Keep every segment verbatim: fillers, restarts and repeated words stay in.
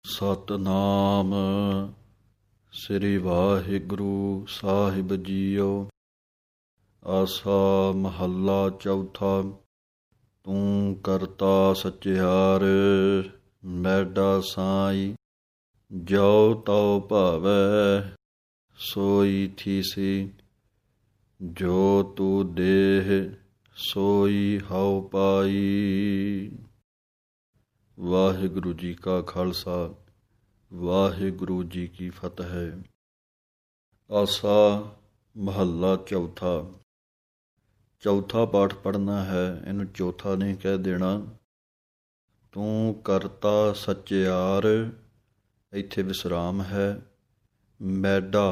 ਸਤਿਨਾਮ ਸ੍ਰੀ ਵਾਹਿਗੁਰੂ ਸਾਹਿਬ ਜੀਓ। ਆਸਾ ਮਹੱਲਾ ਚੌਥਾ। ਤੂੰ ਕਰਤਾ ਸਚਿਆਰ ਮੈਡਾ ਸਾਈ, ਜੋ ਤਉ ਭਾਵੈ ਸੋਈ ਥੀਸੀ। ਜੋ ਤੂ ਦੇਹ ਸੋਈ ਹਉ ਪਾਈ। ਵਾਹਿਗੁਰੂ ਜੀ ਕਾ ਖਾਲਸਾ, ਵਾਹਿਗੁਰੂ ਜੀ ਕੀ ਫਤਿਹ। ਆਸਾ ਮਹੱਲਾ ਚੌਥਾ। ਚੌਥਾ ਪਾਠ ਪੜ੍ਹਨਾ ਹੈ, ਇਹਨੂੰ ਚੌਥਾ ਨਹੀਂ ਕਹਿ ਦੇਣਾ। ਤੂੰ ਕਰਤਾ ਸਚਿਆਰ, ਇੱਥੇ ਵਿਸਰਾਮ ਹੈ। ਮੈਡਾ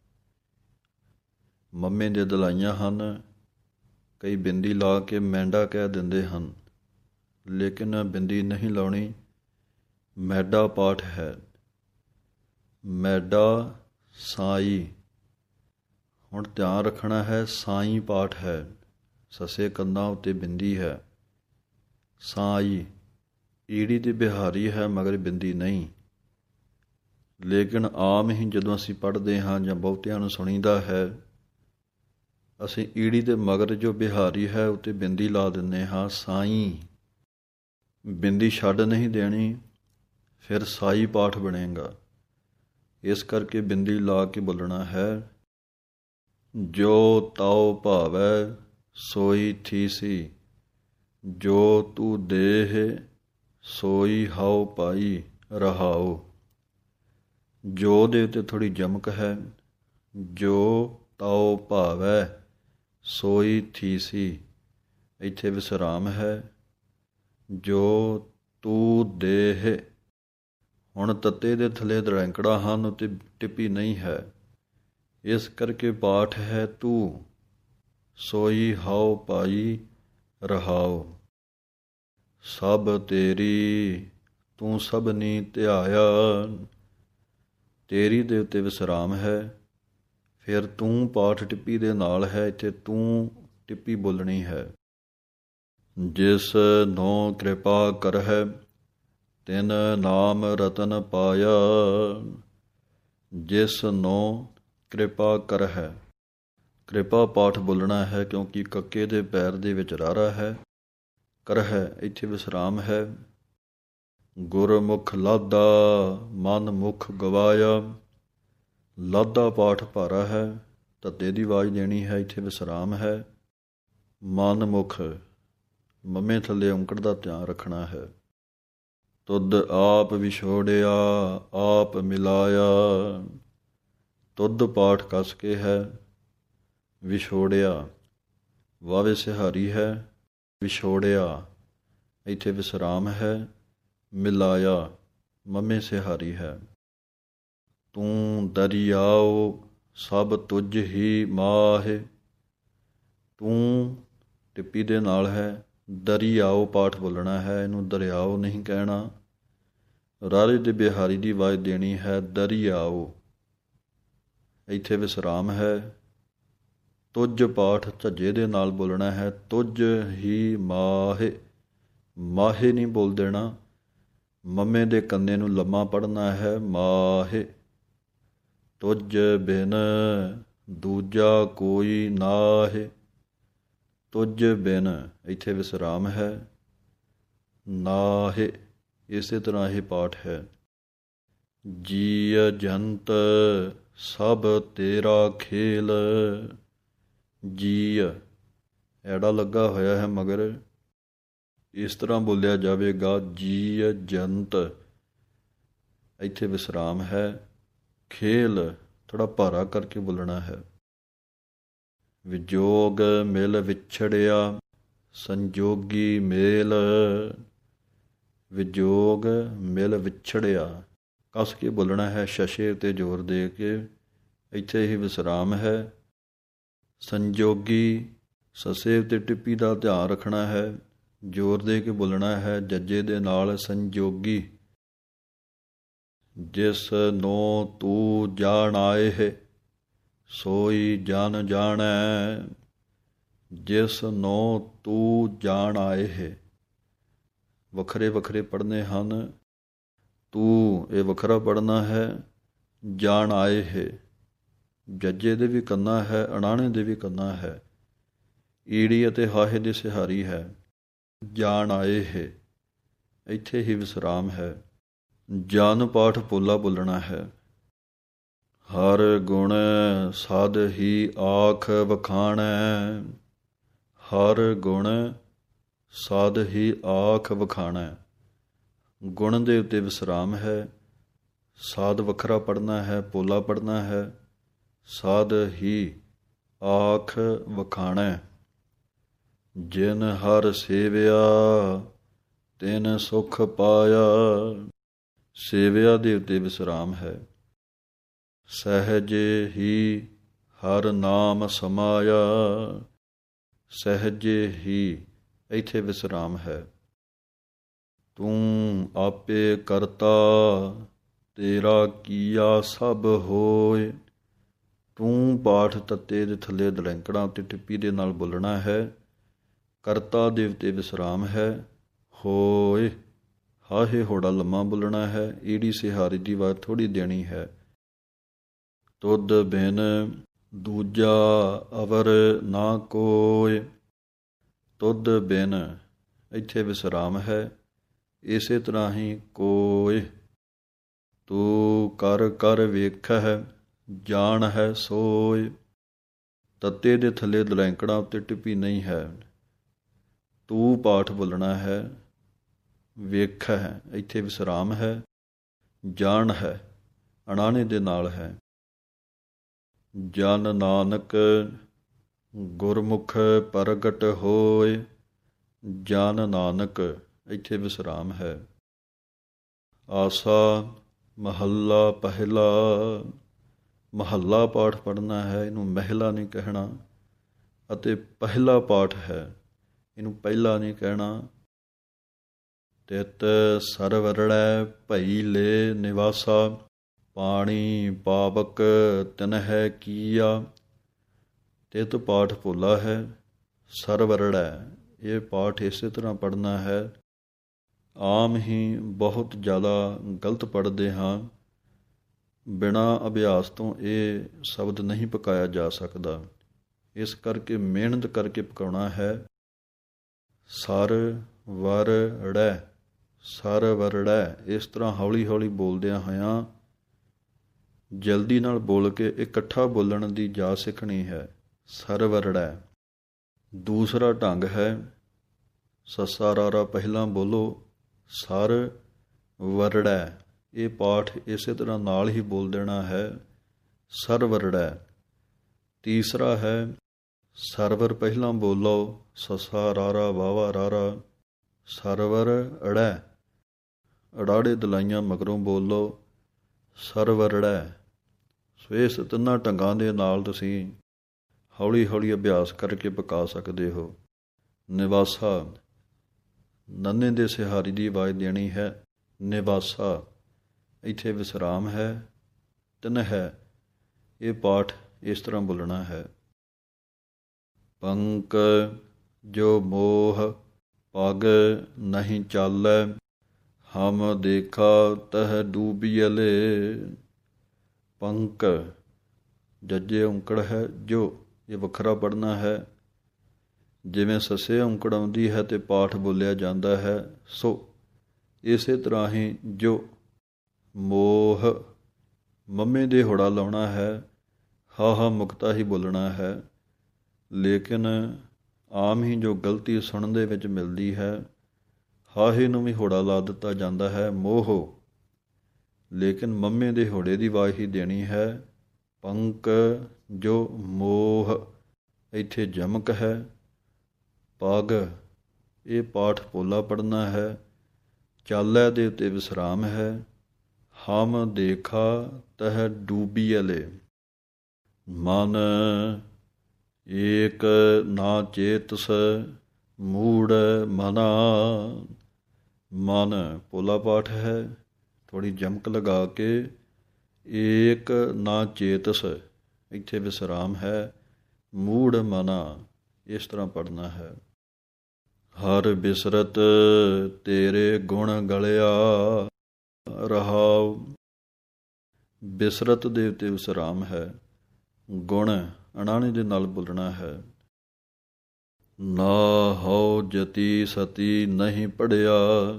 ਮੰਮੇ ਦੇ ਦਲਾਈਆਂ ਹਨ, ਕਈ ਬਿੰਦੀ ਲਾ ਕੇ ਮੈਂਡਾ ਕਹਿ ਦਿੰਦੇ ਹਨ, ਲੇਕਿਨ ਬਿੰਦੀ ਨਹੀਂ ਲਾਉਣੀ। ਮੈਡਾ ਪਾਠ ਹੈ। ਮੈਡਾ ਸਾਈ, ਹੁਣ ਧਿਆਨ ਰੱਖਣਾ ਹੈ, ਸਾਈ ਪਾਠ ਹੈ। ਸੱਸੇ ਕੰਨਾਂ ਉੱਤੇ ਬਿੰਦੀ ਹੈ। ਸਾਈ ਈੜੀ ਤੇ ਬਿਹਾਰੀ ਹੈ, ਮਗਰ ਬਿੰਦੀ ਨਹੀਂ। ਲੇਕਿਨ ਆਮ ਹੀ ਜਦੋਂ ਅਸੀਂ ਪੜ੍ਹਦੇ ਹਾਂ ਜਾਂ ਬਹੁਤਿਆਂ ਨੂੰ ਸੁਣੀਦਾ ਹੈ, ਅਸੀਂ ਈੜੀ ਦੇ ਮਗਰ ਜੋ ਬਿਹਾਰੀ ਹੈ ਉੱਤੇ ਬਿੰਦੀ ਲਾ ਦਿੰਦੇ ਹਾਂ, ਸਾਈ। ਬਿੰਦੀ ਛੱਡ ਨਹੀਂ ਦੇਣੀ, ਫਿਰ ਸਾਈ ਪਾਠ ਬਣੇਗਾ। ਇਸ ਕਰਕੇ ਬਿੰਦੀ ਲਾ ਕੇ ਬੋਲਣਾ ਹੈ। ਜੋ ਤਉ ਭਾਵੈ ਸੋਈ ਥੀਸੀ, ਜੋ ਤੂ ਦੇਹ ਸੋਈ ਹਉ ਪਾਈ। ਰਹਾਉ ਜੋ ਦੇ ਉੱਤੇ ਥੋੜ੍ਹੀ ਜਮਕ ਹੈ। ਜੋ ਤਉ ਭਾਵੈ ਸੋਈ ਥੀਸੀ, ਇੱਥੇ ਵਿਸਰਾਮ ਹੈ। ਜੋ ਤੂ ਦੇਹ, ਹੁਣ ਤੱਤੇ ਦੇ ਥੱਲੇ ਦਰੈਂਕੜਾ ਹਨ, ਉੱਤੇ ਟਿੱਪੀ ਨਹੀਂ ਹੈ। ਇਸ ਕਰਕੇ ਪਾਠ ਹੈ ਤੂੰ ਸੋਈ ਹਉ ਪਾਈ। ਰਹਾਉ ਸਭ ਤੇਰੀ, ਤੂੰ ਸਭਨੀ ਧਿਆਇਆ। ਤੇਰੀ ਦੇ ਉੱਤੇ ਵਿਸਰਾਮ ਹੈ। ਫਿਰ ਤੂੰ ਪਾਠ ਟਿੱਪੀ ਦੇ ਨਾਲ ਹੈ, ਇੱਥੇ ਤੂੰ ਟਿੱਪੀ ਬੋਲਣੀ ਹੈ। ਜਿਸ ਨੋ ਕਿਰਪਾ ਕਰਹਿ ਤਿਨ ਨਾਮ ਰਤਨ ਪਾਇਆ। ਜਿਸ ਨੋ ਕਿਰਪਾ ਕਰਹਿ, ਕਿਰਪਾ ਪਾਠ ਬੋਲਣਾ ਹੈ, ਕਿਉਂਕਿ ਕੱਕੇ ਦੇ ਪੈਰ ਦੇ ਵਿੱਚ ਰਾਰਾ ਹੈ। ਕਰਹਿ ਇੱਥੇ ਵਿਸਰਾਮ ਹੈ। ਗੁਰਮੁਖ ਲਾਧਾ ਮਨ ਮੁਖ ਗਵਾਇਆ। ਲਾਧਾ ਪਾਠ ਭਾਰਾ ਹੈ, ਧੱਦੇ ਦੀ ਆਵਾਜ਼ ਦੇਣੀ ਹੈ, ਇੱਥੇ ਵਿਸਰਾਮ ਹੈ। ਮਨ ਮੁਖ ਮੰਮੇ ਥੱਲੇ ਔਂਕੜ ਦਾ ਧਿਆਨ ਰੱਖਣਾ ਹੈ। ਤੁਧ ਆਪ ਵਿਛੋੜਿਆ ਆਪ ਮਿਲਾਇਆ। ਤੁਧ ਪਾਠ ਕੱਸ ਕੇ ਹੈ। ਵਿਛੋੜਿਆ ਵਾਵੇ ਸਿਹਾਰੀ ਹੈ। ਵਿਛੋੜਿਆ ਇੱਥੇ ਵਿਸਰਾਮ ਹੈ। ਮਿਲਾਇਆ ਮੰਮੇ ਸਿਹਾਰੀ ਹੈ। ਤੂੰ ਦਰਿਆਓ ਸਭ ਤੁਝ ਹੀ ਮਾਹੇ। ਤੂੰ ਟਿੱਪੀ ਦੇ ਨਾਲ ਹੈ। ਦਰਿਆਓ ਪਾਠ ਬੋਲਣਾ ਹੈ, ਇਹਨੂੰ ਦਰਿਆਓ ਨਹੀਂ ਕਹਿਣਾ। ਰਾਰੇ ਦੇ ਬਿਹਾਰੀ ਦੀ ਆਵਾਜ਼ ਦੇਣੀ ਹੈ। ਦਰਿਆਓ ਇੱਥੇ ਵਿਸਰਾਮ ਹੈ। ਤੁਝ ਪਾਠ ਝੱਜੇ ਦੇ ਨਾਲ ਬੋਲਣਾ ਹੈ। ਤੁਝ ਹੀ ਮਾਹੇ, ਮਾਹੇ ਨਹੀਂ ਬੋਲ ਦੇਣਾ। ਮੰਮੇ ਦੇ ਕੰਨੇ ਨੂੰ ਲੰਮਾ ਪੜ੍ਹਨਾ ਹੈ। ਮਾਹੇ ਤੁਝ ਬਿਨ ਦੂਜਾ ਕੋਈ ਨਾਹੇ। ਤੁਝ ਬਿਨ ਇੱਥੇ ਵਿਸਰਾਮ ਹੈ। ਨਾਹੇ ਇਸੇ ਤਰ੍ਹਾਂ ਇਹ ਪਾਠ ਹੈ। ਜੀਅ ਜੰਤ ਸਭ ਤੇਰਾ ਖੇਲ। ਜੀਅ ਐੜਾ ਲੱਗਾ ਹੋਇਆ ਹੈ, ਮਗਰ ਇਸ ਤਰ੍ਹਾਂ ਬੋਲਿਆ ਜਾਵੇਗਾ। ਜੀਅ ਜੰਤ ਇੱਥੇ ਵਿਸਰਾਮ ਹੈ। ਖੇਲ ਥੋੜ੍ਹਾ ਭਾਰਾ ਕਰਕੇ ਬੋਲਣਾ ਹੈ। ਵਿਜੋਗ ਮਿਲ ਵਿਛੜਿਆ ਸੰਜੋਗੀ ਮੇਲ। ਵਿਜੋਗ ਮਿਲ ਵਿਛੜਿਆ ਕੱਸ ਕੇ ਬੋਲਣਾ ਹੈ, ਸ਼ਸ਼ੇ ਉੱਤੇ ਜ਼ੋਰ ਦੇ ਕੇ। ਇੱਥੇ ਹੀ ਵਿਸਰਾਮ ਹੈ। ਸੰਜੋਗੀ ਸੱਸੇ ਉੱਤੇ ਟਿੱਪੀ ਦਾ ਧਿਆਨ ਰੱਖਣਾ ਹੈ। ਜ਼ੋਰ ਦੇ ਕੇ ਬੋਲਣਾ ਹੈ, ਜੱਜੇ ਦੇ ਨਾਲ। ਸੰਜੋਗੀ ਜਿਸ ਨੋ ਤੂੰ ਜਾਣਾਏ ਸੋਈ ਜਨ ਜਾਣੈ। ਜਿਸ ਨੋ ਤੂੰ ਜਾਣਾਏ ਵੱਖਰੇ ਵੱਖਰੇ ਪੜ੍ਹਨੇ ਹਨ। ਤੂੰ ਇਹ ਵੱਖਰਾ ਪੜ੍ਹਨਾ ਹੈ। ਜਾਣ ਆਏ ਹੈ, ਜੱਜੇ ਦੇ ਵੀ ਕੰਨਾ ਹੈ, ਅਣਾਣੇ ਦੇ ਵੀ ਕੰਨਾ ਹੈ। ਈੜੀ ਅਤੇ ਹਾਹੇ ਦੇ ਸਿਹਾਰੀ ਹੈ। ਜਾਣ ਆਏ ਹੈ, ਇੱਥੇ ਹੀ ਵਿਸਰਾਮ ਹੈ। ਜਨ ਪਾਠ ਪੋਲਾ ਬੋਲਣਾ ਹੈ। ਹਰ ਗੁਣ ਸਾਧ ਹੀ ਆਖ ਵਖਾਣੈ, ਹਰ ਗੁਣ ਸਾਧ ਹੀ ਆਖ ਵਖਾਣੈ। ਗੁਣ ਦੇ ਉੱਤੇ ਵਿਸਰਾਮ ਹੈ। ਸਾਧ ਵੱਖਰਾ ਪੜ੍ਹਨਾ ਹੈ, ਪੋਲਾ ਪੜ੍ਹਨਾ ਹੈ। ਸਾਧ ਹੀ ਆਖ ਵਖਾਣੈ। ਜਿਨ ਹਰ ਸੇਵਿਆ ਤਿਨ ਸੁਖ ਪਾਇਆ। ਸੇਵਿਆ ਦੇ ਉੱਤੇ ਵਿਸਰਾਮ ਹੈ। ਸਹਿਜੇ ਹੀ ਹਰ ਨਾਮ ਸਮਾਇਆ। ਸਹਿਜੇ ਹੀ, ਇੱਥੇ ਵਿਸਰਾਮ ਹੈ। ਤੂੰ ਆਪੇ ਕਰਤਾ ਤੇਰਾ ਕੀਆ ਸਭ ਹੋਏ। ਤੂੰ ਪਾਠ ਤੱਤੇ ਦੇ ਥੱਲੇ ਦਲੈਂਕੜਾਂ ਉੱਤੇ ਟਿੱਪੀ ਦੇ ਨਾਲ ਬੋਲਣਾ ਹੈ। ਕਰਤਾ ਦੇ ਉੱਤੇ ਵਿਸਰਾਮ ਹੈ। ਹੋਏ, ਹਾਹੇ ਹੋੜਾ ਲੰਮਾ ਬੋਲਣਾ ਹੈ। ਈੜੀ ਸਿਹਾਰੀ ਦੀ ਆਵਾਜ਼ ਥੋੜ੍ਹੀ ਦੇਣੀ ਹੈ। ਤੁਧ ਬਿਨ ਦੂਜਾ ਅਵਰ ਨਾ ਕੋਇ। ਤੁਧ ਬਿਨ, ਇੱਥੇ ਵਿਸਰਾਮ ਹੈ। ਇਸੇ ਤਰ੍ਹਾਂ ਹੀ ਕੋਇ। ਤੂੰ ਕਰ ਕਰ ਵੇਖਹਿ ਜਾਣ ਹੈ ਸੋਇ। ਤੱਤੇ ਦੇ ਥੱਲੇ ਦਲੈਂਕੜਾਂ ਉੱਤੇ ਟਿੱਪੀ ਨਹੀਂ ਹੈ। ਤੂੰ ਪਾਠ ਬੋਲਣਾ ਹੈ। ਵੇਖ ਹੈ, ਇੱਥੇ ਵਿਸਰਾਮ ਹੈ। ਜਾਣ ਹੈ, ਅਣਾਣੇ ਦੇ ਨਾਲ ਹੈ। ਜਨ ਨਾਨਕ ਗੁਰਮੁਖ ਪ੍ਰਗਟ ਹੋਏ। ਜਨ ਨਾਨਕ, ਇੱਥੇ ਵਿਸਰਾਮ ਹੈ। ਆਸਾ ਮਹੱਲਾ ਪਹਿਲਾ। ਮਹੱਲਾ ਪਾਠ ਪੜ੍ਹਨਾ ਹੈ, ਇਹਨੂੰ ਮਹਿਲਾ ਨਹੀਂ ਕਹਿਣਾ। ਅਤੇ ਪਹਿਲਾ ਪਾਠ ਹੈ, ਇਹਨੂੰ ਪਹਿਲਾ ਨਹੀਂ ਕਹਿਣਾ। ਤਿਤ ਸਰਵਰੜੈ ਭਈ ਲੈ ਨਿਵਾਸਾ। ਪਾਣੀ ਪਾਵਕ ਤਿਨਹਿ ਕੀਆ। ਤਿਤ ਪਾਠ ਭੋਲਾ ਹੈ। ਸਰਵਰੜੈ, ਇਹ ਪਾਠ ਇਸੇ ਤਰ੍ਹਾਂ ਪੜ੍ਹਨਾ ਹੈ। ਆਮ ਹੀ ਬਹੁਤ ਜ਼ਿਆਦਾ ਗਲਤ ਪੜ੍ਹਦੇ ਹਾਂ। ਬਿਨਾਂ ਅਭਿਆਸ ਤੋਂ ਇਹ ਸ਼ਬਦ ਨਹੀਂ ਪਕਾਇਆ ਜਾ ਸਕਦਾ। ਇਸ ਕਰਕੇ ਮਿਹਨਤ ਕਰਕੇ ਪਕਾਉਣਾ ਹੈ। ਸਰ ਵਰ ੜੈ, ਸਰ ਵਰੜੈ, ਇਸ ਤਰ੍ਹਾਂ ਹੌਲੀ ਹੌਲੀ ਬੋਲਦਿਆਂ ਹੋਇਆਂ ਜਲਦੀ ਨਾਲ ਬੋਲ ਕੇ ਇਕੱਠਾ ਬੋਲਣ ਦੀ ਜਾਚ ਸਿੱਖਣੀ ਹੈ। ਸਰ ਵਰੜੈ। ਦੂਸਰਾ ਢੰਗ ਹੈ, ਸੱਸਾ ਰਾਰਾ ਪਹਿਲਾਂ ਬੋਲੋ, ਸਰ ਵਰੜੈ। ਇਹ ਪਾਠ ਇਸੇ ਤਰ੍ਹਾਂ ਨਾਲ ਹੀ ਬੋਲ ਦੇਣਾ ਹੈ। ਸਰ ਵਰੜੈ। ਤੀਸਰਾ ਹੈ, ਸਰਵਰ ਪਹਿਲਾਂ ਬੋਲੋ, ਸੱਸਾ ਰਾਰਾ ਵਾਵਾ ਰਾਰਾ, ਸਰਵਰ ਅੜੈ। ਅੜਾੜੇ ਦਲਾਈਆਂ ਮਗਰੋਂ ਬੋਲੋ, ਸਰਵਰੜੈ। ਸੋ ਇਸ ਤਿੰਨਾਂ ਢੰਗਾਂ ਦੇ ਨਾਲ ਤੁਸੀਂ ਹੌਲੀ ਹੌਲੀ ਅਭਿਆਸ ਕਰਕੇ ਪਕਾ ਸਕਦੇ ਹੋ। ਨਿਵਾਸਾ, ਨੰਨੇ ਦੇ ਸਿਹਾਰੀ ਦੀ ਆਵਾਜ਼ ਦੇਣੀ ਹੈ। ਨਿਵਾਸਾ, ਇੱਥੇ ਵਿਸਰਾਮ ਹੈ। ਤਿੰਨ ਹੈ, ਇਹ ਪਾਠ ਇਸ ਤਰ੍ਹਾਂ ਬੋਲਣਾ ਹੈ। ਪੰਕ ਜੋ ਮੋਹ ਪਗ ਨਹੀਂ ਚਾਲੈ। ਹਮ ਦੇਖਾ ਤਹ ਡੂਬੀਅਲੇ। ਪੰਕ, ਜੱਜੇ ਔਂਕੜ ਹੈ ਜੋ, ਇਹ ਵੱਖਰਾ ਪੜ੍ਹਨਾ ਹੈ। ਜਿਵੇਂ ਸੱਸੇ ਔਂਕੜ ਆਉਂਦੀ ਹੈ ਅਤੇ ਪਾਠ ਬੋਲਿਆ ਜਾਂਦਾ ਹੈ, ਸੋ ਇਸੇ ਤਰ੍ਹਾਂ ਹੀ ਜੋ। ਮੋਹ, ਮੰਮੇ ਦੇ ਹੋੜਾ ਲਾਉਣਾ ਹੈ। ਹਾ ਹਾ ਮੁਕਤਾ ਹੀ ਬੋਲਣਾ ਹੈ। ਲੇਕਿਨ ਆਮ ਹੀ ਜੋ ਗਲਤੀ ਸੁਣਨ ਦੇ ਵਿੱਚ ਮਿਲਦੀ ਹੈ, ਹਾਹੇ ਨੂੰ ਵੀ ਹੋੜਾ ਲਾ ਦਿੱਤਾ ਜਾਂਦਾ ਹੈ, ਮੋਹ। ਲੇਕਿਨ ਮੰਮੇ ਦੇ ਹੋੜੇ ਦੀ ਆਵਾਜ਼ ਹੀ ਦੇਣੀ ਹੈ। ਪੰਕ ਜੋ ਮੋਹ, ਇੱਥੇ ਜਮਕ ਹੈ। ਪਗ, ਇਹ ਪਾਠ ਪੋਲਾ ਪੜ੍ਹਨਾ ਹੈ। ਚਾਲੈ ਦੇ ਉੱਤੇ ਵਿਸਰਾਮ ਹੈ। ਹਮ ਦੇਖਾ ਤਹ ਡੂਬੀਅਲੇ। ਮਨ ਏਕ ਨਾ ਚੇਤਸ ਮੂੜ ਮਨਾ। ਮਨ ਪੋਲਾ ਪਾਠ ਹੈ। ਥੋੜ੍ਹੀ ਜਮਕ ਲਗਾ ਕੇ ਏਕ ਨਾ ਚੇਤਸ, ਇੱਥੇ ਵਿਸਰਾਮ ਹੈ। ਮੂੜ ਮਨਾ, ਇਸ ਤਰ੍ਹਾਂ ਪੜ੍ਹਨਾ ਹੈ। ਹਰ ਬਿਸਰਤ ਤੇਰੇ ਗੁਣ ਗਲਿਆ। ਰਹਾਉ। ਬਿਸਰਤ ਦੇ ਉੱਤੇ ਵਿਸਰਾਮ ਹੈ। ਗੁਣ ਅਣਾਣੇ ਦੇ ਨਾਲ ਬੋਲਣਾ ਹੈ। ਨਾ ਹਉ ਜਤੀ ਸਤੀ ਨਹੀਂ ਪੜਿਆ,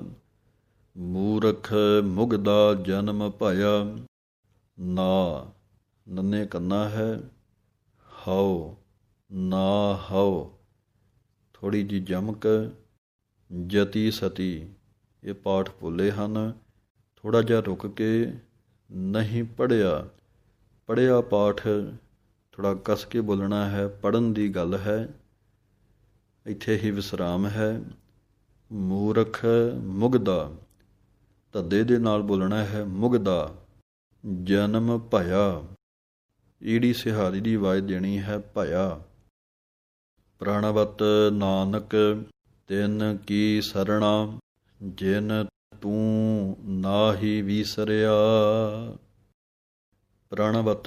ਮੂਰਖ ਮੁਗਦਾ ਜਨਮ ਭਇਆ। ਨਾ ਨੰਨੇ ਕੰਨਾ ਹੈ। ਹਉ ਨਾ ਹਉ ਥੋੜ੍ਹੀ ਜਿਹੀ ਜਮਕ। ਜਤੀ ਸਤੀ ਇਹ ਪਾਠ ਭੁੱਲੇ ਹਨ। ਥੋੜ੍ਹਾ ਜਿਹਾ ਰੁਕ ਕੇ ਨਹੀਂ ਪੜ੍ਹਿਆ। ਪੜ੍ਹਿਆ ਪਾਠ ਥੋੜ੍ਹਾ ਕਸ ਕੇ ਬੋਲਣਾ ਹੈ। ਪੜ੍ਹਨ ਦੀ ਗੱਲ ਹੈ। ਇੱਥੇ ਹੀ ਵਿਸਰਾਮ ਹੈ। ਮੂਰਖ ਮੁਗਦਾ ਧੱਦੇ ਦੇ ਨਾਲ ਬੋਲਣਾ ਹੈ। ਮੁਗਦਾ ਜਨਮ ਭਇਆ। ਈੜੀ ਸਿਹਾਰੀ ਦੀ ਆਵਾਜ਼ ਦੇਣੀ ਹੈ। ਭਇਆ। ਪ੍ਰਣਵਤ ਨਾਨਕ ਤਿਨ ਕੀ ਸਰਣਾ, ਜਿਨ ਤੂੰ ਨਾਹੀ ਵੀਸਰਿਆ। ਪ੍ਰਣਵਤ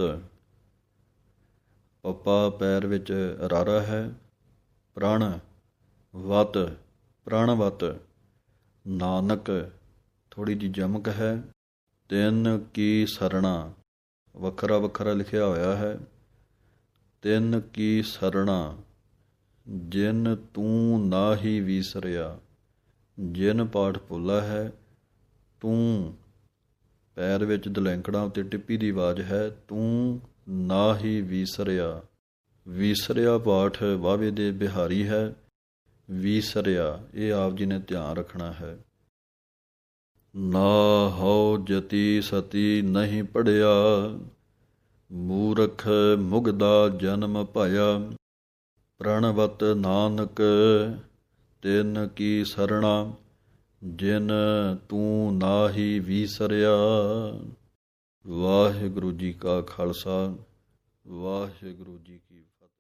ਪੱਪਾ ਪੈਰ ਵਿੱਚ ਰਾਰਾ ਹੈ। ਪ੍ਰਣ ਵਤ ਪ੍ਰਣਵਤ ਨਾਨਕ ਥੋੜ੍ਹੀ ਜਿਹੀ ਜਮਕ ਹੈ। ਤਿੰਨ ਕੀ ਸਰਣਾ ਵੱਖਰਾ ਵੱਖਰਾ ਲਿਖਿਆ ਹੋਇਆ ਹੈ। ਤਿੰਨ ਕੀ ਸਰਣਾ ਜਿਨ ਤੂੰ ਨਾਹੀ ਵੀਸਰਿਆ। ਜਿਨ ਪਾਠ ਭੁੱਲਾ ਹੈ। ਤੂੰ ਪੈਰ ਵਿੱਚ ਦਲੈਂਕੜਾਂ ਉੱਤੇ ਟਿੱਪੀ ਦੀ ਆਵਾਜ਼ ਹੈ। ਤੂੰ ਨਾਹੀ ਵੀਸਰਿਆ। ਵੀਸਰਿਆ ਪਾਠ ਵਾਵੇ ਦੇ ਬਿਹਾਰੀ ਹੈ। ਵੀਸਰਿਆ ਇਹ ਆਪ ਜੀ ਨੇ ਧਿਆਨ ਰੱਖਣਾ ਹੈ। ਨਾ ਹਉ ਜਤੀ ਸਤੀ ਨਹੀਂ ਪੜਿਆ, ਮੂਰਖ ਮੁਗਦਾ ਜਨਮ ਭਇਆ। ਪ੍ਰਣਵਤ ਨਾਨਕ ਤਿਨ ਕੀ ਸਰਣਾ, ਜਿਨ ਤੂੰ ਨਾਹੀ ਵੀਸਰਿਆ। ਵਾਹਿਗੁਰੂ ਜੀ ਕਾ ਖਾਲਸਾ, ਵਾਹਿਗੁਰੂ ਜੀ ਕੀ